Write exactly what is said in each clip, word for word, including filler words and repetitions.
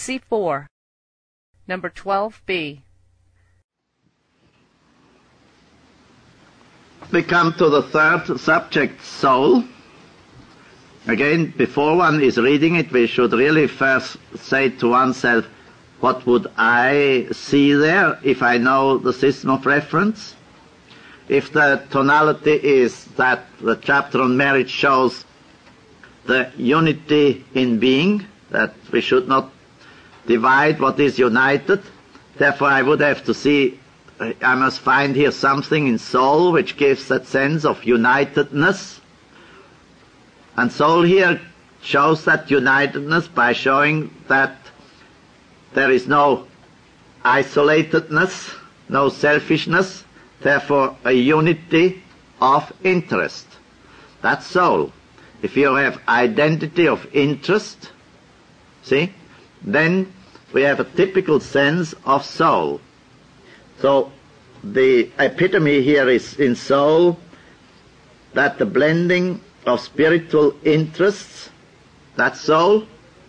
C four. Number twelve B. We come to the third subject, soul. Again, before one is reading it, we should really first say to oneself, what would I see there if I know the system of reference? If the tonality is that the chapter on marriage shows the unity in being, that we should not divide what is united, therefore I would have to see, I must find here something in soul which gives that sense of unitedness. And soul here shows that unitedness by showing that there is no isolatedness, no selfishness, therefore a unity of interest. That's soul. If you have identity of interest, see, then we have a typical sense of soul. So the epitome here is in soul that the blending of spiritual interests, that soul,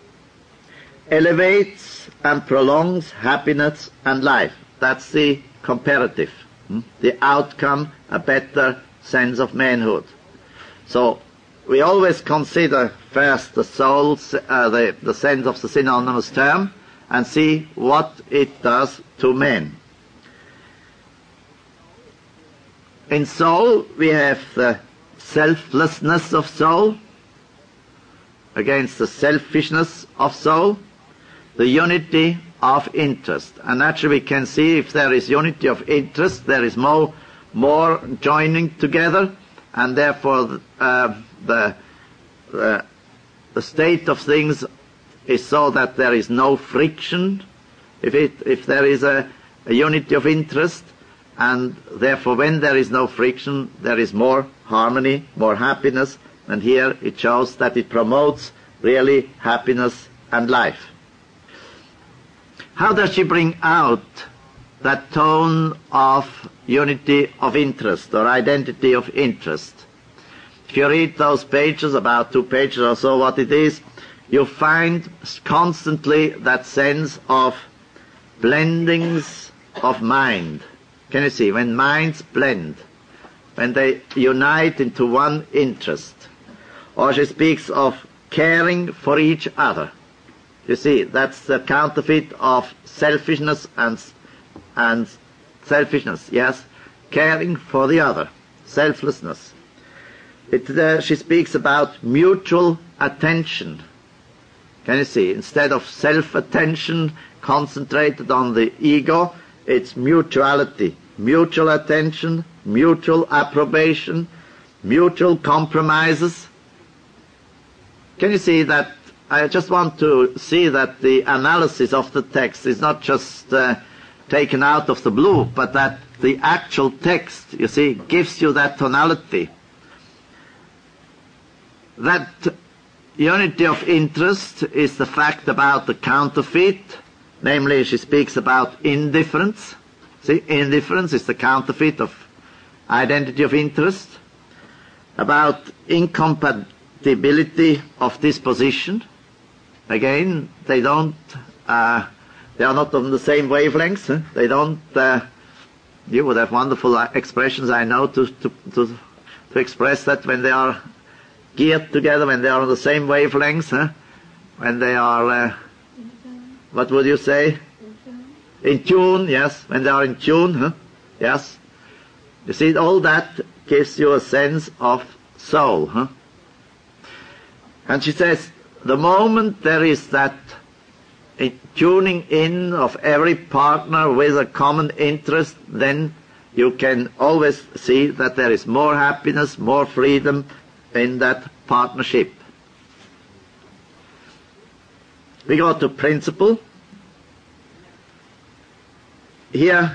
elevates and prolongs happiness and life. That's the comparative. Hmm? The outcome, a better sense of manhood. So we always consider first the soul, uh, the, the sense of the synonymous term, and see what it does to men. In soul, we have the selflessness of soul against the selfishness of soul, the unity of interest. And naturally we can see if there is unity of interest, there is more, more joining together, and therefore uh, the, the, the state of things is so that there is no friction if, it, if there is a, a unity of interest, and therefore when there is no friction, there is more harmony, more happiness, and here it shows that it promotes really happiness and life. How does she bring out that tone of unity of interest or identity of interest? If you read those pages, about two pages or so what it is, you find constantly that sense of blendings of mind. Can you see? When minds blend, when they unite into one interest. Or she speaks of caring for each other. You see, that's the counterfeit of selfishness and, and selfishness, yes? Caring for the other, selflessness. It, uh, she speaks about mutual attention. Can you see? Instead of self-attention concentrated on the ego, it's mutuality, mutual attention, mutual approbation, mutual compromises. Can you see that? I just want to see that the analysis of the text is not just uh, taken out of the blue, but that the actual text, you see, gives you that tonality. That unity of interest is the fact about the counterfeit. Namely, she speaks about indifference. See, indifference is the counterfeit of identity of interest. About incompatibility of disposition. Again, they don't, uh, they are not on the same wavelengths. Huh? They don't, uh, you would have wonderful expressions, I know, to, to, to, to express that when they are geared together, when they are on the same wavelengths, huh? When they are, uh, what would you say? In tune, yes, when they are in tune, huh? Yes. You see, all that gives you a sense of soul, huh? And she says, the moment there is that tuning in of every partner with a common interest, then you can always see that there is more happiness, more freedom in that partnership. We go to principle. Here,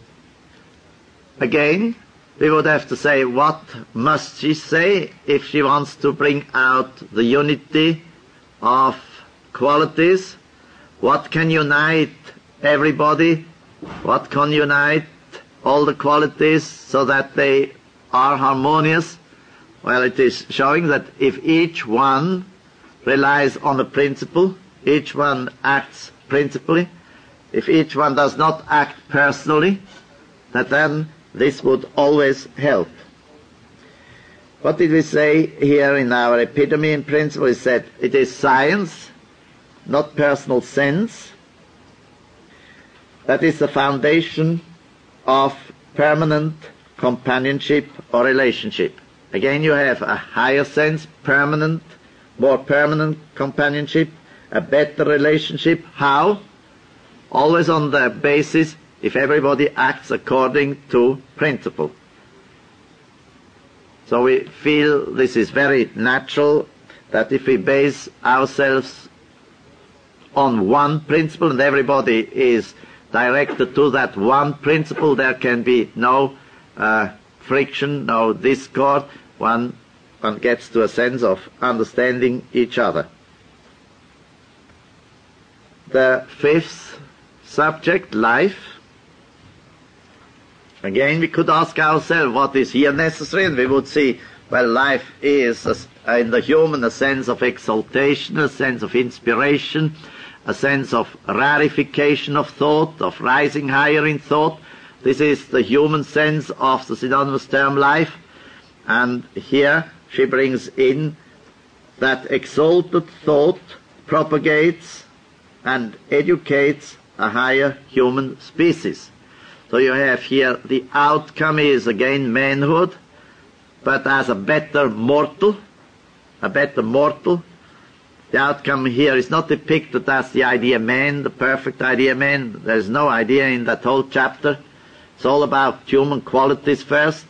again, we would have to say, what must she say if she wants to bring out the unity of qualities? What can unite everybody? What can unite all the qualities so that they are harmonious? Well, it is showing that if each one relies on a principle, each one acts principally, if each one does not act personally, that then this would always help. What did we say here in our epitome in principle? We said it is science, not personal sense. That is the foundation of permanent companionship or relationship. Again, you have a higher sense, permanent, more permanent companionship, a better relationship. How? Always on the basis if everybody acts according to principle. So we feel this is very natural, that if we base ourselves on one principle and everybody is directed to that one principle, there can be no uh, friction, no discord. One, one gets to a sense of understanding each other. The fifth subject, life. Again, we could ask ourselves what is here necessary, and we would see, well, life is, a, in the human, a sense of exaltation, a sense of inspiration, a sense of rarefication of thought, of rising higher in thought. This is the human sense of the synonymous term life. And here she brings in that exalted thought propagates and educates a higher human species. So you have here the outcome is again manhood, but as a better mortal, a better mortal. The outcome here is not depicted as the idea man, the perfect idea man. There's no idea in that whole chapter. It's all about human qualities first.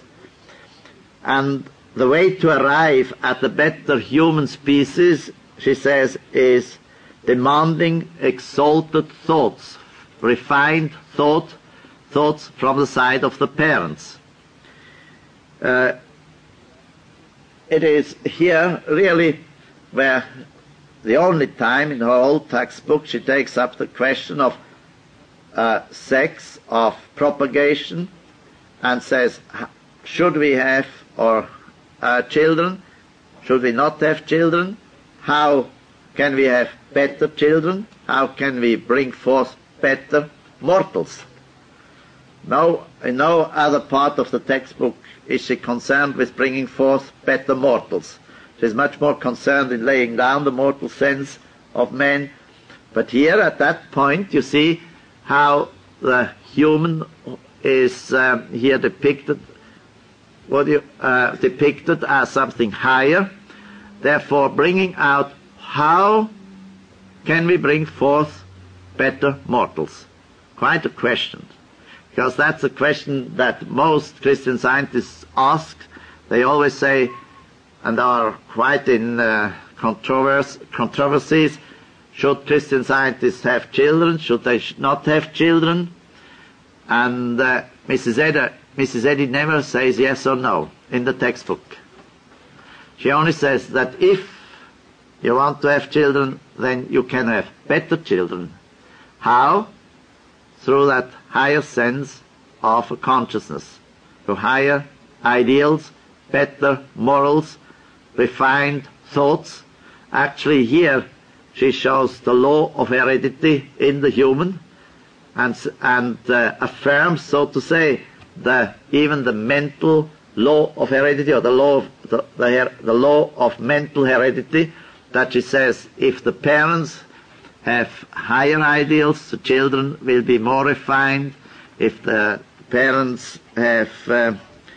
And the way to arrive at the better human species, she says, is demanding exalted thoughts, refined thought, thoughts from the side of the parents. Uh, it is here really where the only time in her whole textbook she takes up the question of uh, sex, of propagation, and says, should we have or uh, children? Should we not have children? How can we have better children? How can we bring forth better mortals? No, in no other part of the textbook is she concerned with bringing forth better mortals. She is much more concerned in laying down the mortal sense of man. But here, at that point, you see how the human is uh, here depicted, what you, uh, depicted as something higher. Therefore, bringing out how can we bring forth better mortals? Quite a question. Because that's a question that most Christian scientists ask. They always say, and are quite in uh, controversy, controversies, should Christian scientists have children? Should they not have children? And uh, Missus Eddy, Missus Eddy never says yes or no in the textbook. She only says that if you want to have children, then you can have better children. How? Through that higher sense of a consciousness, through higher ideals, better morals, refined thoughts. Actually here she shows the law of heredity in the human and, and uh, affirms, so to say, the, even the mental law of heredity, or the law of, the, the, the law of mental heredity, that she says if the parents have higher ideals, the children will be more refined. If the parents have uh,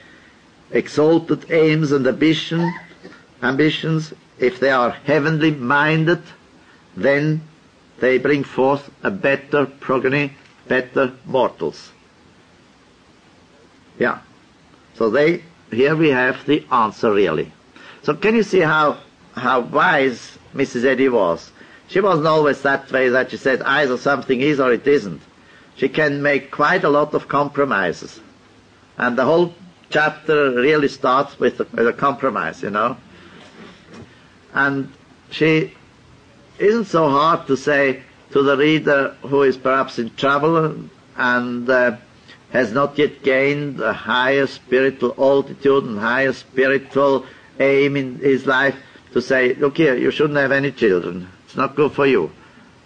exalted aims and ambition, ambitions, if they are heavenly minded, then they bring forth a better progeny, better mortals. Yeah. So they, here we have the answer really. So can you see how, how wise Missus Eddy was? She wasn't always that way that she said either something is or it isn't. She can make quite a lot of compromises. And the whole chapter really starts with a, with a compromise, you know. And she isn't so hard to say to the reader who is perhaps in trouble and uh, has not yet gained a higher spiritual altitude and higher spiritual aim in his life, to say, look here, you shouldn't have any children. It's not good for you.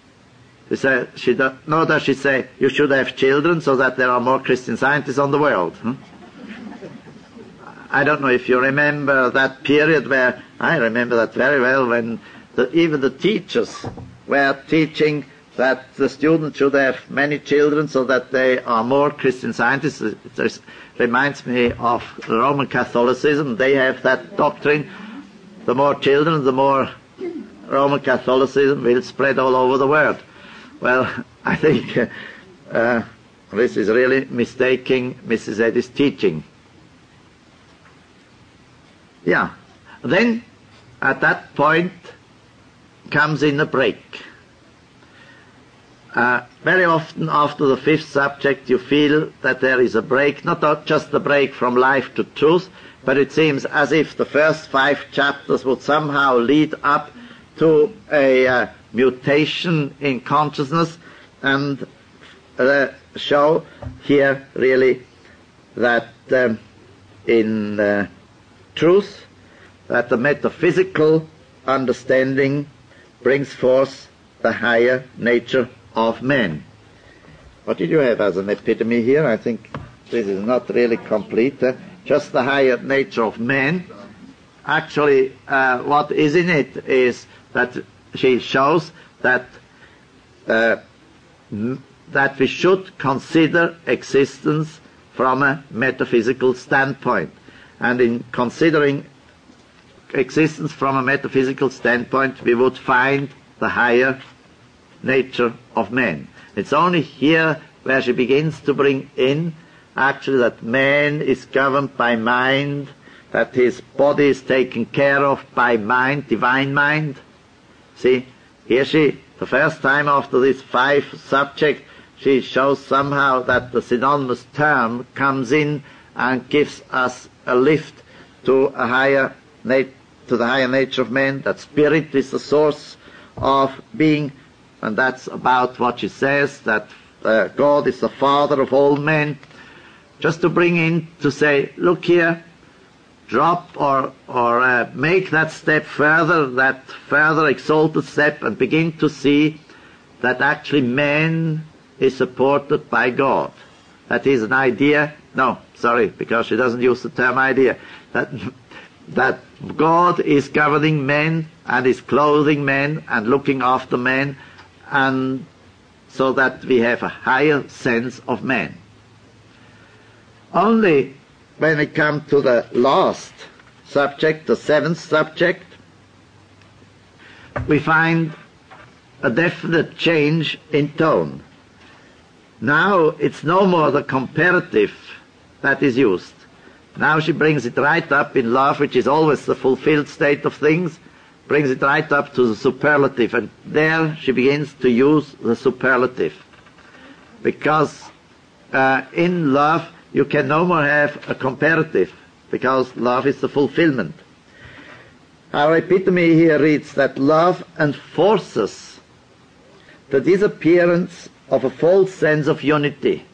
She say, she do, nor does she say you should have children so that there are more Christian Scientists on the world. Hmm? I don't know if you remember that period where, I remember that very well, when the, even the teachers were teaching that the students should have many children so that they are more Christian Scientists. It, it reminds me of Roman Catholicism. They have that doctrine. The more children, the more Roman Catholicism will spread all over the world. Well, I think uh, uh, this is really mistaking Missus Eddy's teaching. Yeah. Then, at that point, comes in a break. Uh, very often after the fifth subject you feel that there is a break, not just a break from life to truth, but it seems as if the first five chapters would somehow lead up to a uh, mutation in consciousness and uh, show here really that um, in uh, truth that the metaphysical understanding brings forth the higher nature of man. What did you have as an epitome here? I think this is not really complete. Uh, just the higher nature of man. Actually, uh, what is in it is that she shows that uh, m- that we should consider existence from a metaphysical standpoint. And in considering existence from a metaphysical standpoint, we would find the higher nature of man. It's only here where she begins to bring in actually that man is governed by mind, that his body is taken care of by mind, divine mind. See, here she, the first time after this five subject, she shows somehow that the synonymous term comes in and gives us a lift to a higher nat- to the higher nature of man, that spirit is the source of being. And that's about what she says, that uh, God is the father of all men. Just to bring in, to say, look here, drop or, or uh, make that step further, that further exalted step, and begin to see that actually man is supported by God. That is an idea, no, sorry, because she doesn't use the term idea, that, that God is governing men and is clothing men and looking after men, and so that we have a higher sense of man. Only when we come to the last subject, the seventh subject, we find a definite change in tone. Now it's no more the comparative that is used. Now she brings it right up in love, which is always the fulfilled state of things, brings it right up to the superlative, and there she begins to use the superlative. Because uh, in love you can no more have a comparative, because love is the fulfillment. Our epitome here reads that love enforces the disappearance of a false sense of unity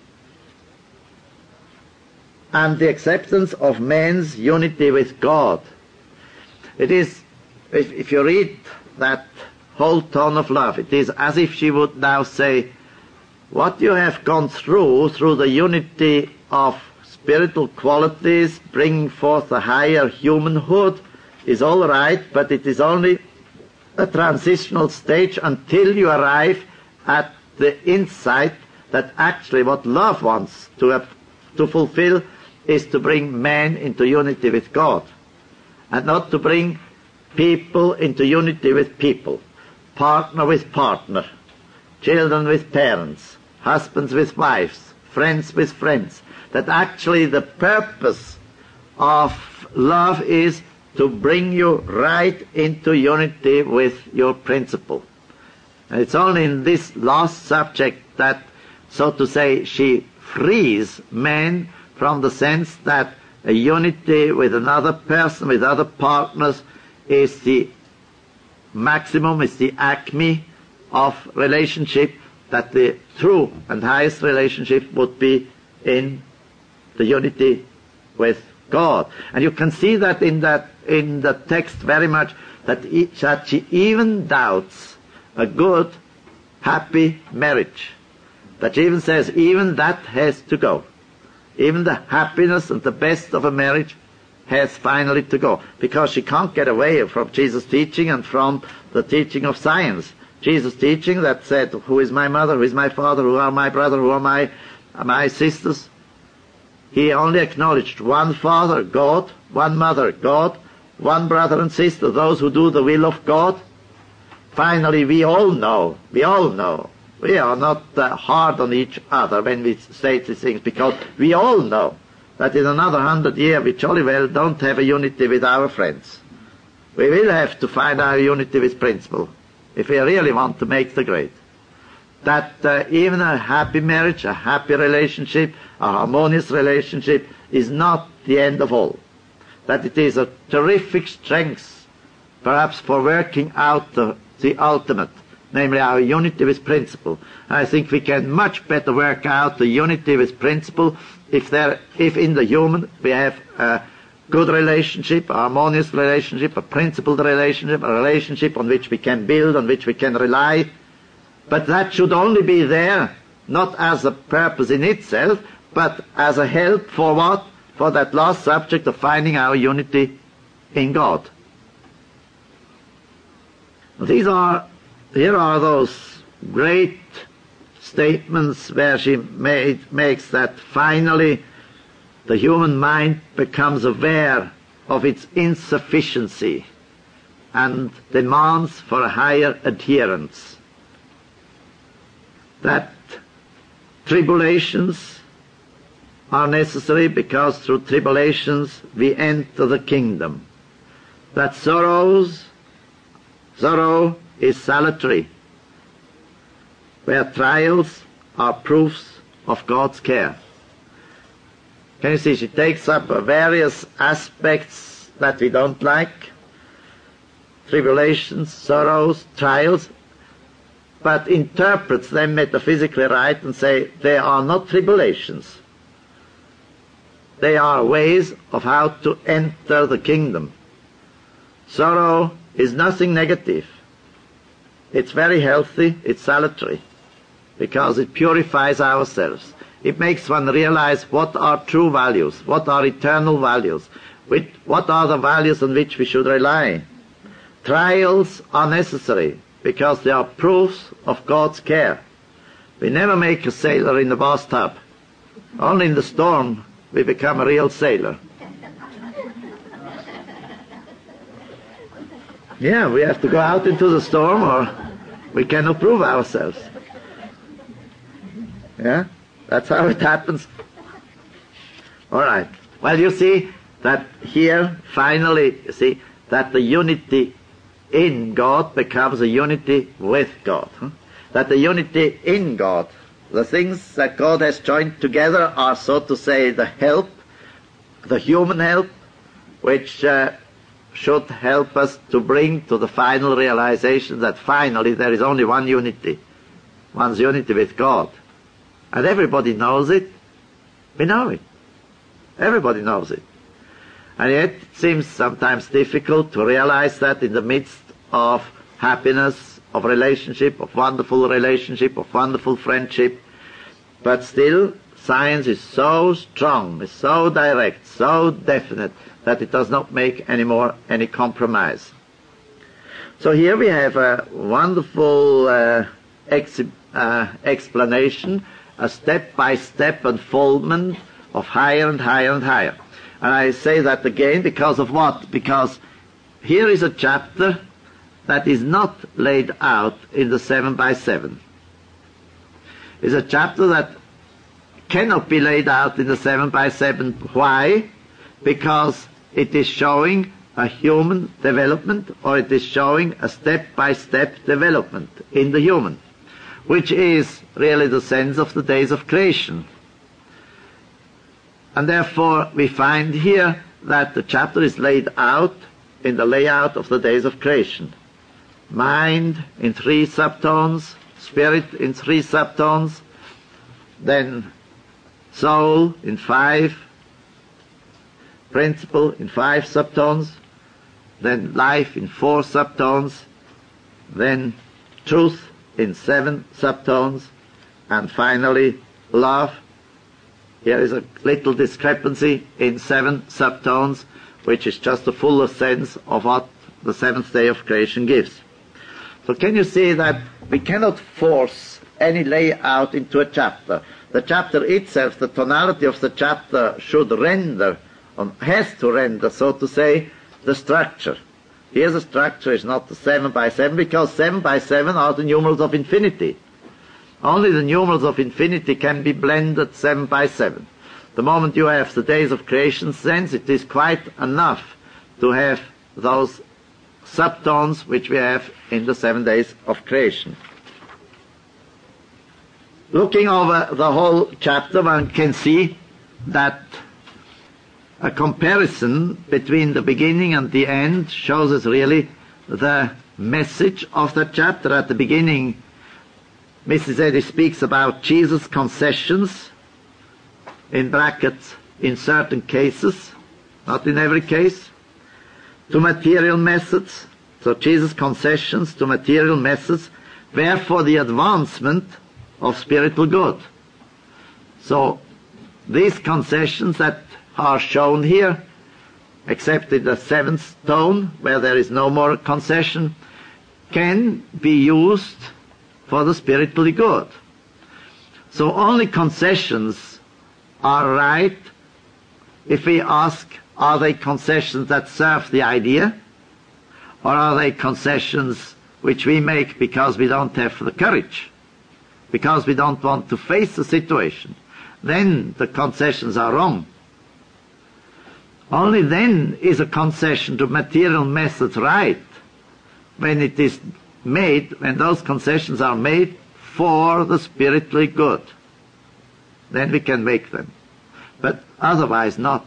and the acceptance of man's unity with God. It is, if, if you read that whole tone of love, it is as if she would now say, what you have gone through, through the unity of spiritual qualities, bringing forth a higher humanhood, is all right, but it is only a transitional stage until you arrive at the insight that actually what love wants to have, to fulfill is to bring man into unity with God, and not to bring people into unity with people, partner with partner, children with parents, husbands with wives, friends with friends. That actually the purpose of love is to bring you right into unity with your principle. And it's only in this last subject that, so to say, she frees man from the sense that a unity with another person, with other partners, is the maximum, is the acme of relationship, that the true and highest relationship would be in the unity with God. And you can see that in that in the text very much, that, he, that she even doubts a good happy marriage. That even says even that has to go. Even the happiness and the best of a marriage has finally to go, because she can't get away from Jesus' teaching and from the teaching of science. Jesus' teaching that said, who is my mother, who is my father, who are my brother, who are my, my sisters? He only acknowledged one father, God, one mother, God, one brother and sister, those who do the will of God. Finally, we all know, we all know, we are not uh, hard on each other when we say these things, because we all know that in another hundred years we jolly well don't have a unity with our friends. We will have to find our unity with principle, if we really want to make the grade. That uh, even a happy marriage, a happy relationship, a harmonious relationship is not the end of all. That it is a terrific strength, perhaps for working out the, the ultimate, namely our unity with principle. I think we can much better work out the unity with principle if there, if in the human we have a good relationship, a harmonious relationship, a principled relationship, a relationship on which we can build, on which we can rely. But that should only be there, not as a purpose in itself, but as a help for what? For that last subject of finding our unity in God. These are, here are those great statements where she made, makes that finally the human mind becomes aware of its insufficiency and demands for a higher adherence. That tribulations are necessary because through tribulations we enter the kingdom. That sorrows, sorrow is salutary, where trials are proofs of God's care. Can you see, she takes up various aspects that we don't like, tribulations, sorrows, trials, but interprets them metaphysically right and say they are not tribulations. They are ways of how to enter the kingdom. Sorrow is nothing negative. It's very healthy, it's salutary, because it purifies ourselves. It makes one realize what are true values, what are eternal values, which, what are the values on which we should rely. Trials are necessary because they are proofs of God's care. We never make a sailor in the bathtub. Only in the storm we become a real sailor. Yeah, we have to go out into the storm or we cannot prove ourselves. Yeah, that's how it happens. All right. Well, you see that here, finally, you see, that the unity in God becomes a unity with God. Huh? That the unity in God, the things that God has joined together are, so to say, the help, the human help, which uh, should help us to bring to the final realization that finally there is only one unity, one's unity with God. And everybody knows it. We know it. Everybody knows it. And yet it seems sometimes difficult to realize that in the midst of happiness, of relationship, of wonderful relationship, of wonderful friendship. But still, science is so strong, is so direct, so definite, that it does not make any more any compromise. So here we have a wonderful uh, ex uh, explanation, a step-by-step unfoldment of higher and higher and higher. And I say that again because of what? Because here is a chapter that is not laid out in the seven by seven. It's a chapter that cannot be laid out in the seven by seven. Why? Because it is showing a human development, or it is showing a step-by-step development in the human, which is really the sense of the days of creation. And therefore we find here that the chapter is laid out in the layout of the days of creation. Mind in three subtones, spirit in three subtones, then soul in five, principle in five subtones, then life in four subtones, then truth in seven subtones. And finally, love. Here is a little discrepancy in seven subtones, which is just a fuller sense of what the seventh day of creation gives. So can you see that we cannot force any layout into a chapter? The chapter itself, the tonality of the chapter should render, or has to render, so to say, the structure. Here the structure is not the seven by seven, because seven by seven are the numerals of infinity. Only the numerals of infinity can be blended seven by seven. The moment you have the days of creation sense, it is quite enough to have those subtones which we have in the seven days of creation. Looking over the whole chapter, one can see that a comparison between the beginning and the end shows us really the message of the chapter. At the beginning, Missus Eddy speaks about Jesus' concessions, in brackets, in certain cases, not in every case, to material methods. So Jesus' concessions to material methods were for the advancement of spiritual good. So these concessions that are shown here, except in the seventh tone, where there is no more concession, can be used for the spiritually good. So only concessions are right if we ask, are they concessions that serve the idea, or are they concessions which we make because we don't have the courage, because we don't want to face the situation? Then the concessions are wrong. Only then is a concession to material methods right, when it is made, when those concessions are made for the spiritually good. Then we can make them. But otherwise not.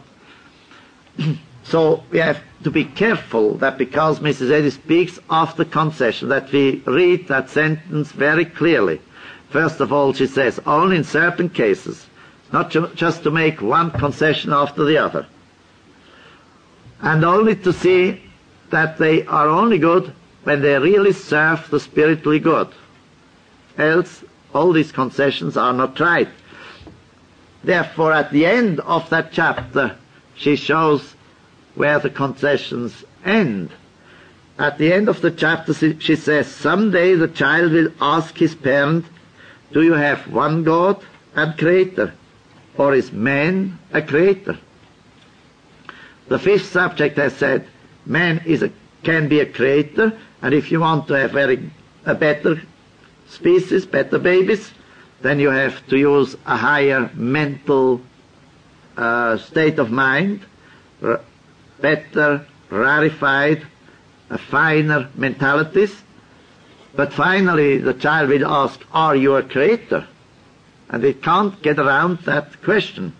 So we have to be careful that because Missus Eddy speaks of the concession, that we read that sentence very clearly. First of all, she says, only in certain cases, not ju- just to make one concession after the other. And only to see that they are only good when they really serve the spiritually good. Else, all these concessions are not right. Therefore, at the end of that chapter, she shows where the concessions end. At the end of the chapter, she says, someday the child will ask his parent, do you have one God and creator, or is man a creator? The fifth subject has said, man is a, can be a creator, and if you want to have very, a better species, better babies, then you have to use a higher mental uh, state of mind, r- better, rarefied, a finer mentalities. But finally the child will ask, are you a creator? And it can't get around that question.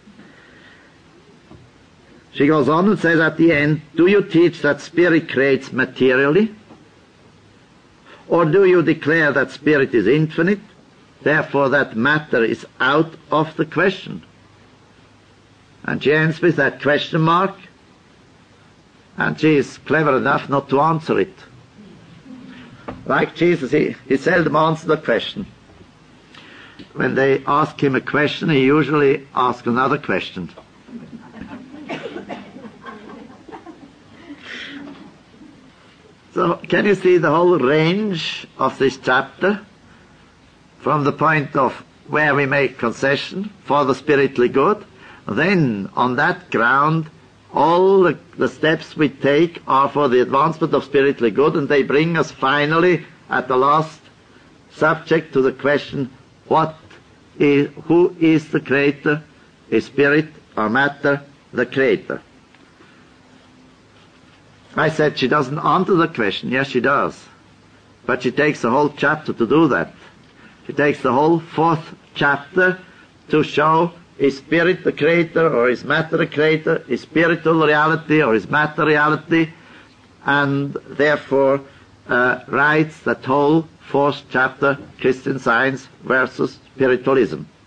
She goes on and says at the end, do you teach that spirit creates materially? Or do you declare that spirit is infinite, therefore that matter is out of the question? And she ends with that question mark, and she is clever enough not to answer it. Like Jesus, he, he seldom answers the question. When they ask him a question, he usually asks another question. So, can you see the whole range of this chapter? From the point of where we make concession for the spiritually good, then on that ground, all the, the steps we take are for the advancement of spiritually good, and they bring us finally at the last subject to the question, what is, who is the creator? Is spirit or matter the creator? I said she doesn't answer the question. Yes, she does. But she takes the whole chapter to do that. She takes the whole fourth chapter to show, is spirit the creator or is matter the creator? Is spiritual reality or is matter reality? And therefore uh, writes that whole fourth chapter, Christian Science versus spiritualism.